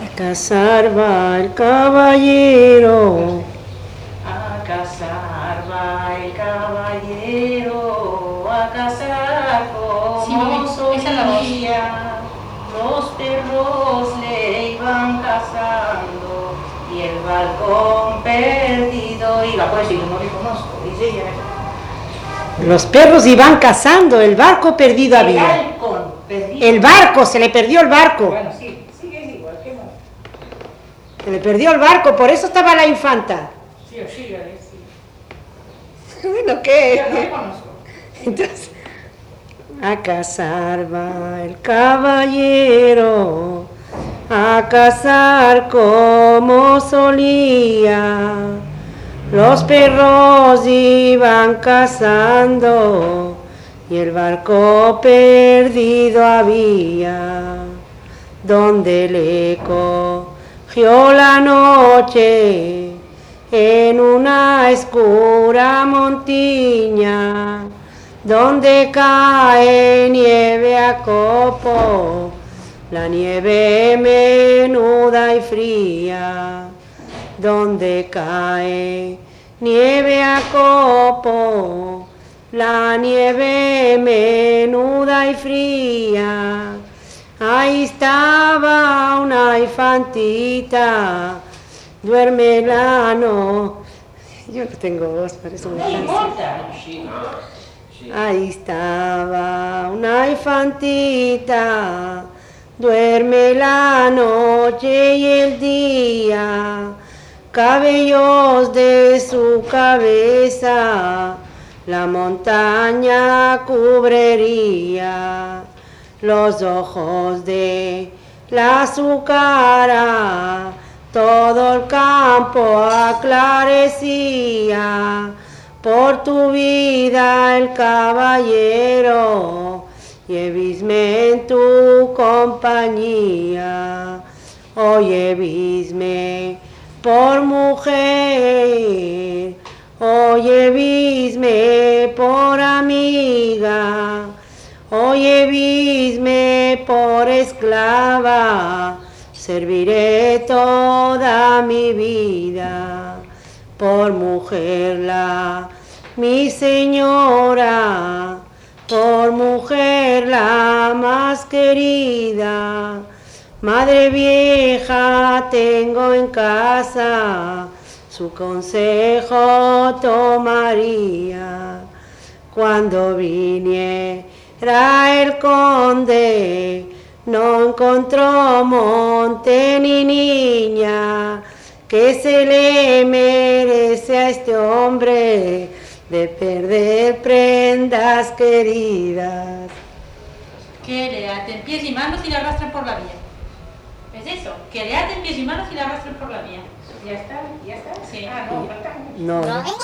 A cazar va el caballero. A cazar va el caballero, a cazar como solía. Los perros le iban cazando y el balcón perdido iba. Pues sí, yo no reconozco, dice ella. Los perros iban cazando, el barco perdido había. El balcón perdido. El barco, se le perdió el barco. Bueno, sí, sigue igual que no. Se le perdió el barco, por eso estaba la infanta. Sí, sí. Bueno, ¿qué? Yo no reconozco. Entonces, a cazar va el caballero, a cazar como solía. Los perros iban cazando y el barco perdido había. Donde le cogió la noche en una oscura montaña, donde cae nieve a copo, la nieve menuda y fría. Donde cae nieve a copo, la nieve menuda y fría. Ahí estaba una infantita, duerme la no. Yo no tengo voz, para eso me No canso. importa. Ahí estaba una infantita, duerme la noche y el día, cabellos de su cabeza, la montaña cubriría, los ojos de su cara, todo el campo aclarecía. Por tu vida el caballero, llévisme en tu compañía. Oye, visme por mujer, oye, visme por amiga, oye, visme por esclava, serviré toda mi vida. Por mujer mi señora, por mujer la más querida. Madre vieja tengo en casa, su consejo tomaría. Cuando viniera el conde, no encontró monte ni niña, que se le merece a este hombre de perder prendas queridas. Que le aten pies y manos y la arrastren por la vía. ¿Es eso? Que le aten pies y manos y la arrastren por la vía. Ya está. Sí. Ah, no, falta. No.